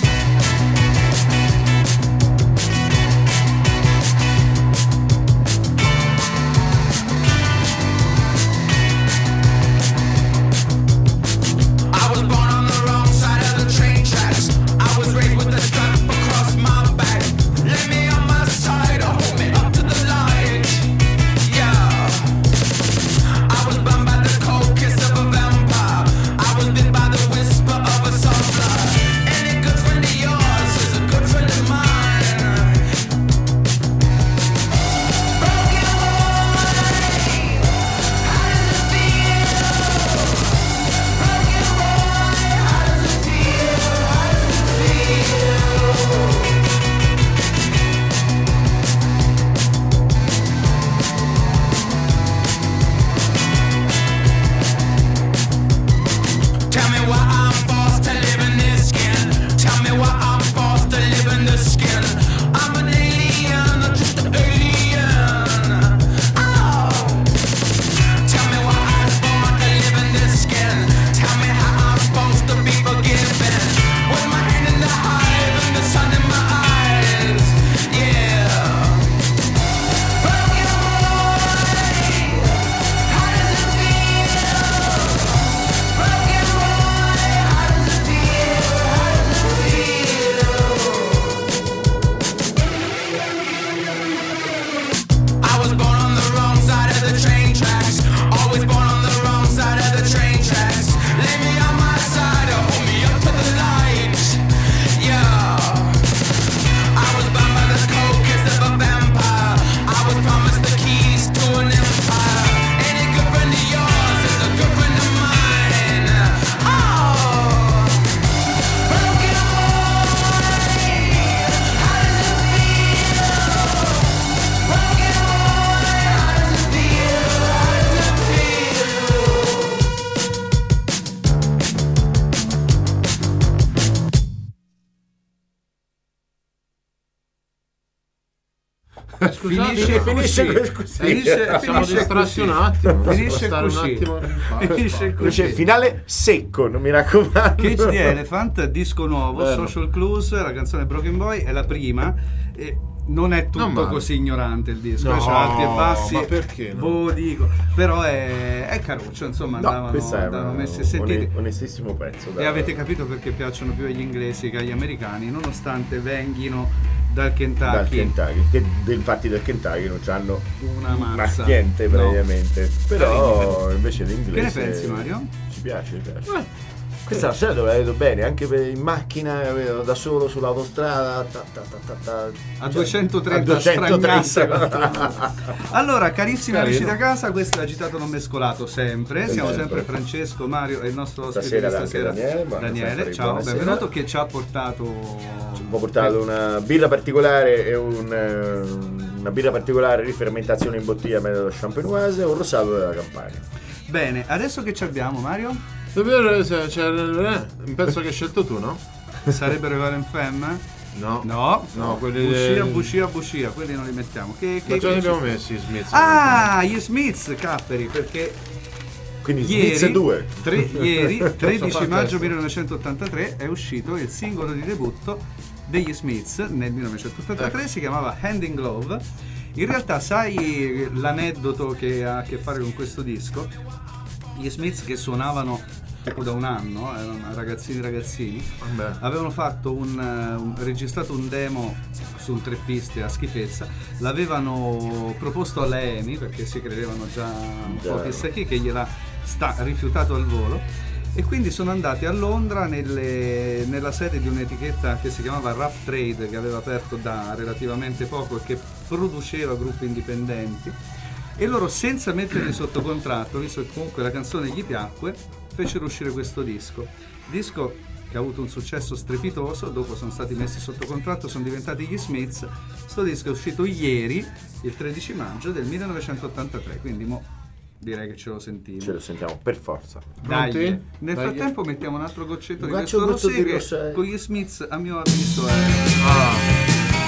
Good friend Siamo distratti un attimo. Finisce stare un così. attimo. Finisce Invece il così. finale secco, non mi raccomando. Cage the Elephant, disco nuovo, Bello. Social Clues, la canzone Broken Boy è la prima. E non è Non tutto male. così ignorante il disco, No, c'ha alti e bassi. ma perché no? Boh, dico. Però è caruccio, insomma, No, questo è andavano un messi e sentiti. onestissimo pezzo. E avete capito perché piacciono più agli inglesi che agli americani, nonostante venghino dal Kentucky. Dal Kentucky, che infatti del Kentucky non c'hanno Una mazza. niente No. praticamente. Però invece l'inglese. Che ne pensi, Mario? Ci piace, ci piace. Questa sera dove la vedo bene, anche in macchina, da solo sull'autostrada. A 230 strangazza. Allora, carissimi Carino. amici da casa, questo è Agitato Non Mescolato sempre. Siamo Sempre. sempre Francesco, Mario e il nostro ospite Stasera di anche stasera Daniele. Buonasera, ciao, buonasera. benvenuto, che ci ha portato. Ho portato una birra particolare e una birra particolare di fermentazione in bottiglia metodo champenoise e un rosato della Campania. Bene, adesso che ci abbiamo, Mario? Davvero c'è un pezzo che hai scelto tu, no? Sarebbero i Valen Femme? No. No, quelli Bucia, quelli non li mettiamo. Ma già li abbiamo ci messi, Smith. Ah, gli Smiths, Capperi, perché Quindi ieri, Smith 2. ieri, 13 fare maggio questo. 1983, è uscito il singolo di debutto degli Smiths nel 1983, si chiamava Hand in Glove. In realtà, sai l'aneddoto che ha a che fare con questo disco? Gli Smiths, che suonavano da un anno, erano ragazzini, Vabbè. avevano fatto registrato un demo su un 3 piste a schifezza, l'avevano proposto alla EMI perché si credevano già un po' chissà chi, che gliel'ha rifiutato al volo, e quindi sono andati a Londra nella sede di un'etichetta che si chiamava Rough Trade, che aveva aperto da relativamente poco e che produceva gruppi indipendenti, e loro, senza metterli sotto contratto, visto che comunque la canzone gli piacque, fecero uscire questo disco che ha avuto un successo strepitoso. Dopo sono stati messi sotto contratto, sono diventati gli Smiths. Sto disco è uscito ieri, il 13 maggio del 1983, quindi direi che ce lo sentiamo. Ce lo sentiamo per forza. Dai. Pronti? Nel Dai. frattempo mettiamo un altro goccetto di Faccio questo un goccio di rosé che rosé. con gli Smiths, a mio avviso, è... Ah.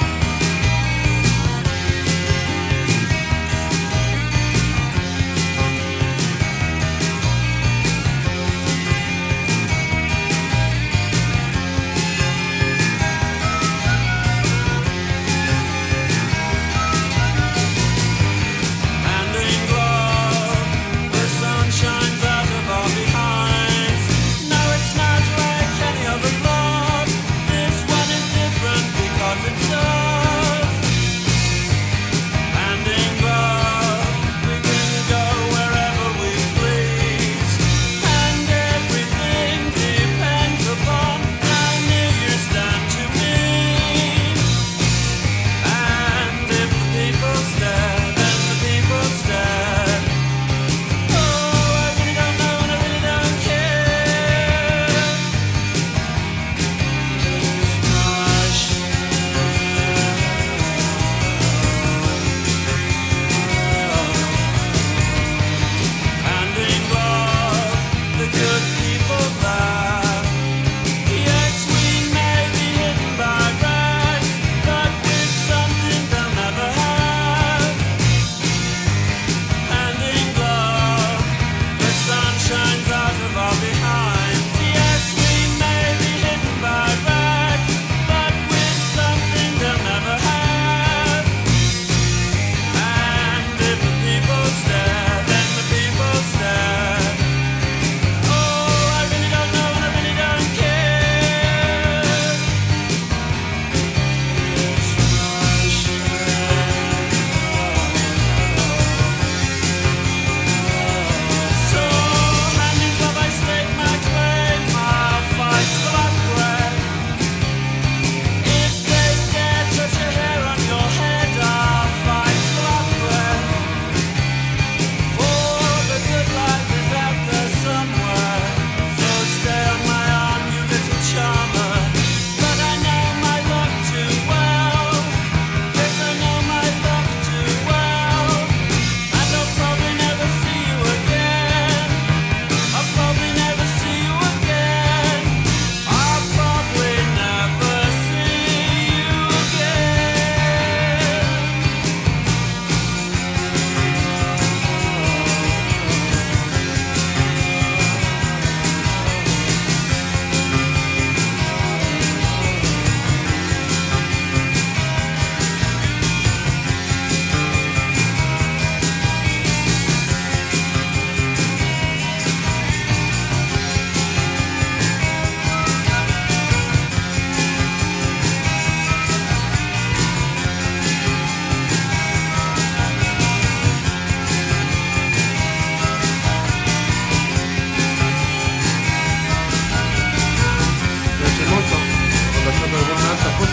Hand in glove, the sun shines out of our behinds. No, it smells like any other glove. This one is different because it's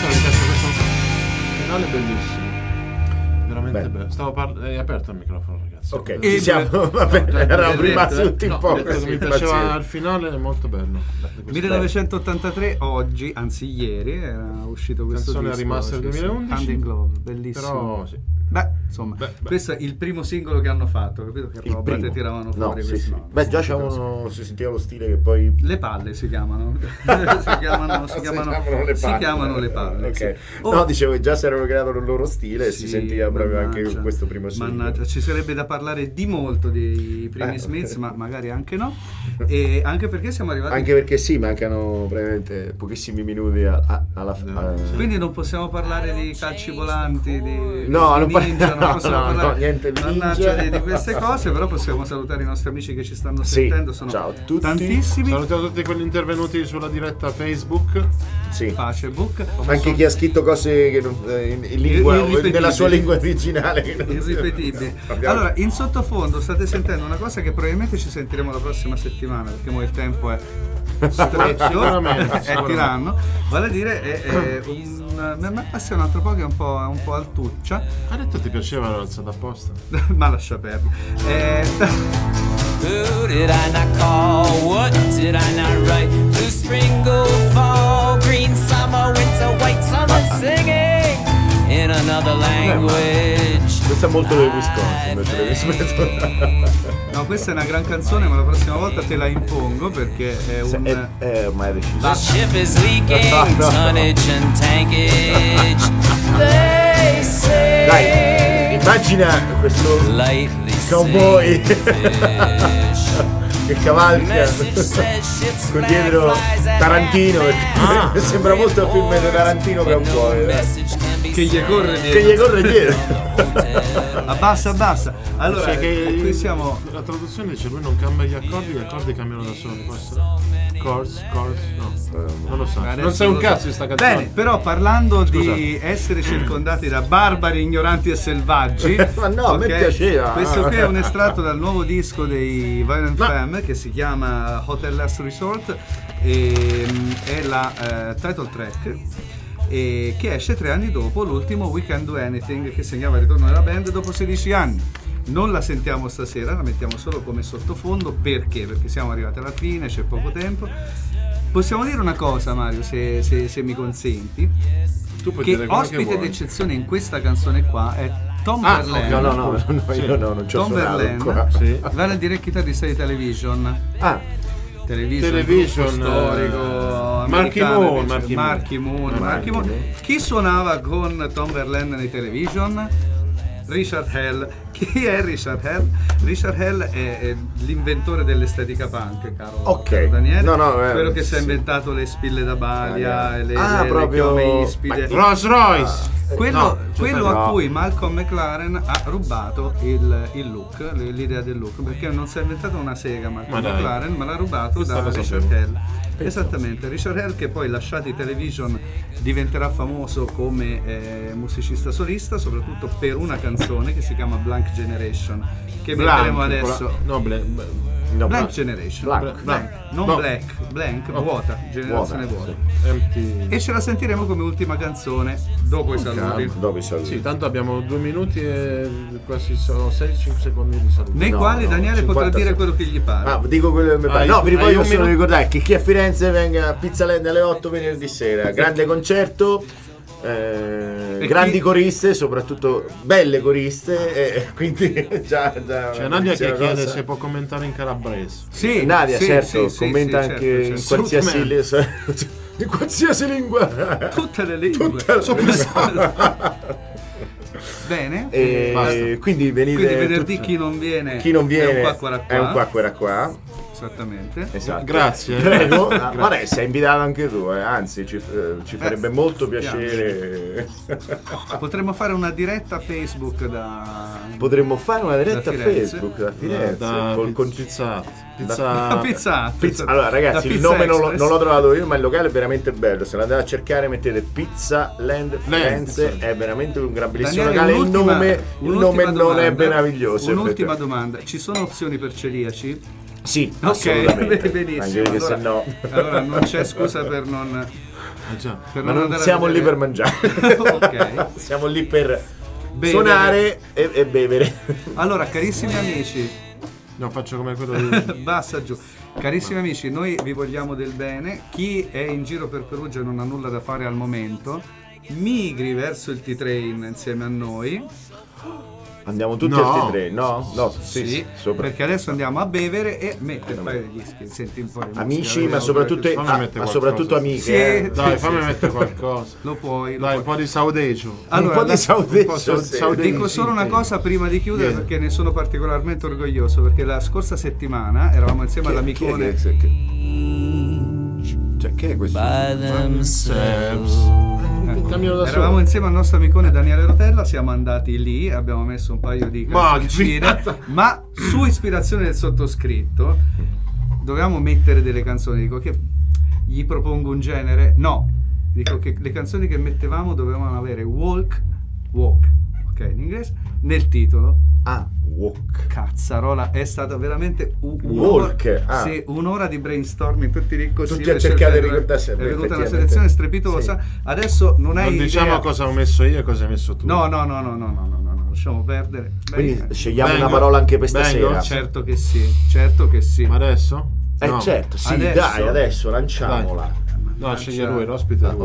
Questo mi piace, questo finale è bellissimo. Veramente Bello. bello. È aperto il microfono, ragazzi. Ok, E- ci siamo. Va bene, eravamo rimasti tutti un po' Ho detto che così. mi piaceva pazienti. il finale, è molto bello. 1983, oggi, anzi ieri, era uscito questo Canzone disco. rimasta nel 2011. Hand in Glove, bellissimo. Però sì. Beh, insomma, questo è il primo singolo che hanno fatto, capito? Che Il roba primo. te tiravano No, fuori sì, questo, sì. no, Beh, già queste cose. si sentiva lo stile che poi... Le palle si chiamano. si chiamano le palle. Ok. sì. Oh, No, dicevo che già si erano creato il loro stile e si sì, sentiva proprio anche mannaggia. con questo primo singolo. Mannaggia, ci sarebbe da parlare di molto dei primi Smiths, ma magari anche no. E anche perché siamo arrivati. Anche perché sì, mancano praticamente pochissimi minuti alla fine. Quindi non possiamo parlare di calci volanti, di No, di non ninja, non possiamo no, parlare niente di mannaggia ninja. di queste cose, però possiamo salutare i nostri amici che ci stanno Sì, sentendo, sono ciao a tutti. tantissimi. Salutiamo tutti quelli intervenuti sulla diretta Facebook. Sì. Facebook. Anche chi ha scritto cose che in lingua, Irripetibili. nella sua lingua originale. che non- Irripetibili. Abbiamo- Allora, in sottofondo state sentendo una cosa che probabilmente ci sentiremo la prossima settimana, perché mo il tempo è stretto, Sicuramente, è sicuramente. tiranno. Vale a dire, mi passa un altro po' che è un po' altuccia, Ha detto ti piaceva l'alzata apposta? ma lascia perdere. Who did I not call? What did I not write? Blue spring, gold fall, green summer, winter, white summer, singing in another language. Questo è molto del Wisconsin, invece devi smettere. No, questa è una gran canzone, ma la prossima volta te la impongo perché è un... È ormai deciso. The ship is leaking, tonnage and tankage. They say Dai, immagina questo lightly cowboy fish. che cavalca Message says ship's con flag dietro flies at Tarantino, night. perché sembra molto il film di Tarantino And no cowboy. message can be Che gli corre sent dietro. Che gli corre dietro. from the hotel. Abbassa. Allora, Cioè che qui siamo... la traduzione dice lui non cambia gli accordi cambiano da soli. Può essere chords, no, non lo so. Adesso Non sai un lo so. cazzo di sta canzone. Bene, però parlando di Scusate. essere circondati da barbari, ignoranti e selvaggi, Ma no, a me ok? piaceva. Questo qui è un estratto dal nuovo disco dei Violent Femme che si chiama Hotel Last Resort e è la title track e che esce 3 anni dopo l'ultimo We Can Do Anything che segnava il ritorno della band dopo 16 anni. Non la sentiamo stasera, la mettiamo solo come sottofondo perché siamo arrivati alla fine, c'è poco tempo. Possiamo dire una cosa, Mario, se mi consenti, Tu puoi che dire quello che ospite vuoi. d'eccezione in questa canzone qua è Tom Verlaine. No, io no, non ci ho Tom suonato Verlaine, qua. Sì. vale a dire chitarrista di Television. Ah, Television, storico Marky americano, Moon, invece. Marky Moon. Marky Moon. Chi suonava con Tom Verlaine nei Television? Richard Hell. Chi è Richard Hell? Richard Hell è l'inventore dell'estetica punk, caro, Ok. caro Daniele. No, quello che si è sì. inventato le spille da balia e le proprio- chiome ispide. Rolls Royce. Quello, No, quello no. a cui Malcolm McLaren ha rubato il look, l'idea del look, perché non si è inventato una sega Malcolm Ma dai. McLaren, ma l'ha rubato Questa da lo Richard sapevo. Hell. Esattamente, Richard Hell che poi lasciati Television diventerà famoso come musicista solista, soprattutto per una canzone che si chiama Blank Generation, che metteremo adesso. Blank Generation, Blank. non No. Blank, vuota, generazione vuota. Empty. E ce la sentiremo come ultima canzone dopo i saluti. dopo i saluti. Sì, tanto abbiamo 2 minuti e quasi sono 6-5 secondi di saluto. Nei No, quali no, Daniele potrà 56. dire quello che gli pare. Ah, dico quello che mi pare. Hai- No, vi hai voglio un solo minuto? ricordare che chi a Firenze venga a Pizza Land alle 8 venerdì sera. Grande concerto. Grandi chi- coriste, soprattutto belle coriste, e quindi già C'è Nadia che una chiede cosa. se può commentare in calabrese. Sì, Nadia, sì, certo, sì, commenta sì, anche certo, in certo. qualsiasi in qualsiasi lingua. Tutte le lingue. Tutte le Bene. E Basta. quindi venite Quindi venerdì tutti- chi non viene, chi non viene è un qua è un qua qua. Esattamente. Esatto. Grazie. Prego. Guarda, sei invitato anche tu, anzi ci farebbe molto piacere. Potremmo fare una diretta Facebook da Potremmo fare una diretta Da a Firenze. Facebook da Firenze Da col Pizza da Pizza Hut. Pizza. Allora ragazzi, Da il Pizza nome non Express. l'ho trovato io, ma il locale è veramente bello. Se lo andate a cercare mettete Pizza Land Firenze, è veramente un gran bellissimo Daniele, locale. Il nome non è meraviglioso. Un'ultima domanda, ci sono opzioni per celiaci? Sì, Ok, assolutamente. benissimo. Anche perché Allora, se no allora non c'è scusa per non già. per Ma non andare a siamo lì per vedere- mangiare. Ok. Siamo lì per Bevere. suonare e bevere. Allora, carissimi amici, No, faccio come quello di... basta giù. Carissimi amici, noi vi vogliamo del bene. Chi è in giro per Perugia e non ha nulla da fare al momento, migri verso il T-Train insieme a noi. Andiamo tutti No. al T3, no? No, Sì, sopra. perché adesso andiamo a bevere e mettere un paio di whisky. Senti un po' di musica, Amici, vediamo ma soprattutto, dove- Fammi ma mettere soprattutto qualcosa. amiche. Sì. Dai, fammi mettere qualcosa. Lo puoi. Dai, un po' di saudeggio. Allora, un po' di la- saudeggio, saudeggio. Dico solo una cosa prima di chiudere Vieni. perché ne sono particolarmente orgoglioso, perché la scorsa settimana eravamo insieme all'amicone. Cioè, che è questo? By themselves. Cammino da Eravamo solo. insieme al nostro amicone Daniele Rotella, siamo andati lì, abbiamo messo un paio di Ma che canzoncine, figata! ma su ispirazione del sottoscritto dovevamo mettere delle canzoni. Dico che gli propongo un genere, no, dico che le canzoni che mettevamo dovevano avere walk, ok, in inglese, nel titolo. Ah, walk. Cazzarola, è stata veramente Walk, ah. sì, un'ora di brainstorming, tutti lì così. Tutti a cercare di ricordarsi, È venuta una effettivamente. selezione strepitosa. Adesso non hai Non diciamo idea. cosa ho messo io e cosa hai messo tu. No, lasciamo perdere. Quindi Bene. scegliamo Vengo? una parola anche per Vengo? stasera. Certo che sì, certo che sì. Ma adesso? No. Certo, sì, Adesso? dai, adesso lanciamola. No, sceglie lui, l'ospite è lui.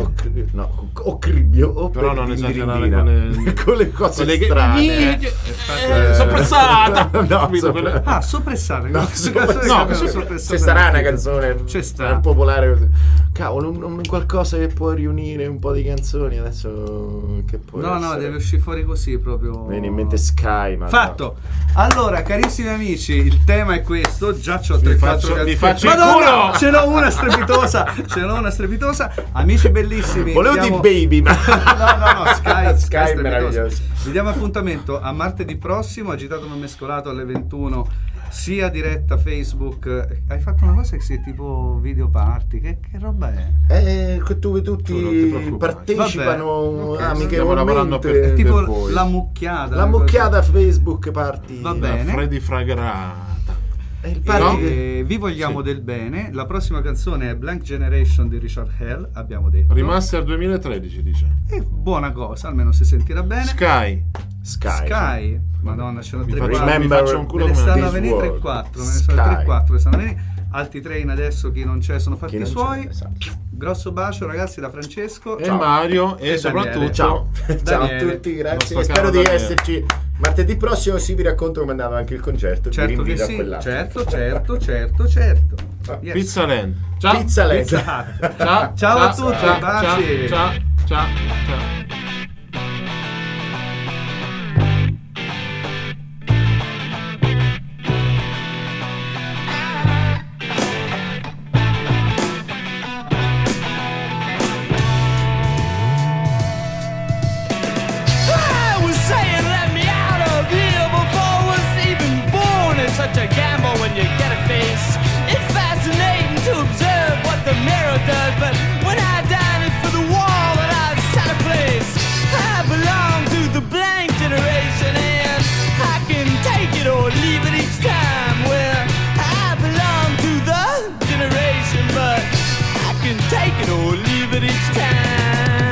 O cribbio, o Però per non esagerare l'indrindina. con con le cose con le- strane. Soppressata! No, Capito? Quelle- Ah, soppressare. No, Queste sopra- canzoni no, sono c'è soppressate sarà dal una titolo. canzone C'è sta. popolare così. Cavolo, un qualcosa che può riunire un po' di canzoni adesso che può No, essere. deve uscire fuori così proprio. Mi viene in mente Sky, ma Fatto. Allora, carissimi amici, il tema è questo. Già c'ho 3-4 vi faccio il Madonna, culo! ce n'ho una strepitosa. Amici bellissimi. Volevo diamo- di baby, ma No, Sky Sky strepitosa. meraviglioso. Vi diamo appuntamento a martedì prossimo, agitato non mescolato alle 21, sia diretta Facebook. Hai fatto una cosa che sia tipo video party, che roba è? tutti Tu non ti preoccupare. partecipano Vabbè, stiamo amichevolmente. lavorando per- È tipo voi. la mucchiata. La una mucchiata Facebook party. Va La bene. Freddy Fragrata. È il cosa. party che... Vi vogliamo Sì. del bene. La prossima canzone è Blank Generation di Richard Hell, abbiamo detto. Remaster 2013 dice. E buona cosa, almeno si sentirà bene. Sky. Sky. Madonna, ce n'ho Mi 3 faccio- 4. mi faccio un culo Me ne come stanno a This venire World. 3-4. Me ne sono Sky. 3-4 stanno a venire. Altri train adesso, chi non c'è, sono fatti Chi i non suoi. c'è, esatto. Grosso bacio ragazzi da Francesco. E Mario e E soprattutto Daniele. Ciao. Ciao a Daniele. tutti, grazie. Nostro Spero caro di Daniele. esserci martedì prossimo, così vi racconto come è andato anche il concerto. Certo vi che rinvito a sì, quell'altro. certo. Yes. Pizza Land. Ciao. Pizza Land. Esatto. Ciao a tutti, baci. Ciao. I was saying let me out of here before I was even born. It's such a gamble when you get a face. It's fascinating to observe what the mirror does, but when I dine it's for the wall that I've set a place. I belong to the blank generation and I can take it or leave it each time. Well, I belong to the generation, but I can take it or leave it each time.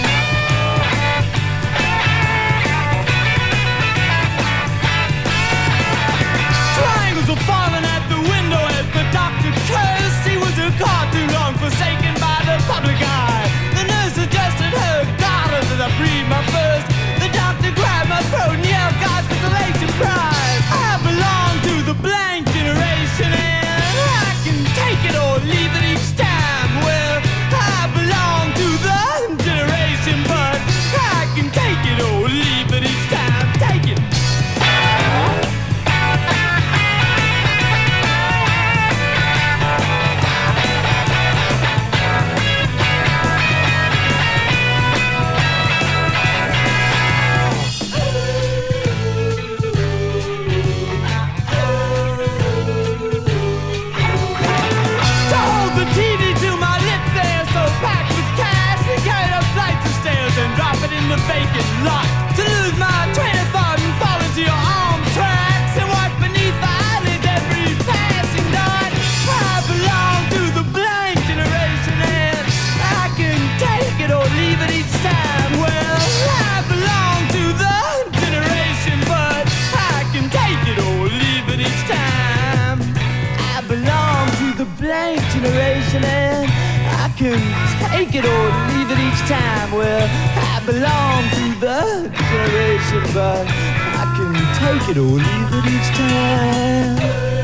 Triangles were falling at the window as the doctor cursed. He was a car too long forsaken by the public eye. The nurse adjusted her garters as I breathed my first. The doctor grabbed my throat and yelled God's consolation prize. I belong to the blank generation and I can take it or leave it each time. Well, I belong to the generation, but I can take it or leave it each time. Take it. generation, and I can take it or leave it each time. Well, I belong to the generation, but I can take it or leave it each time.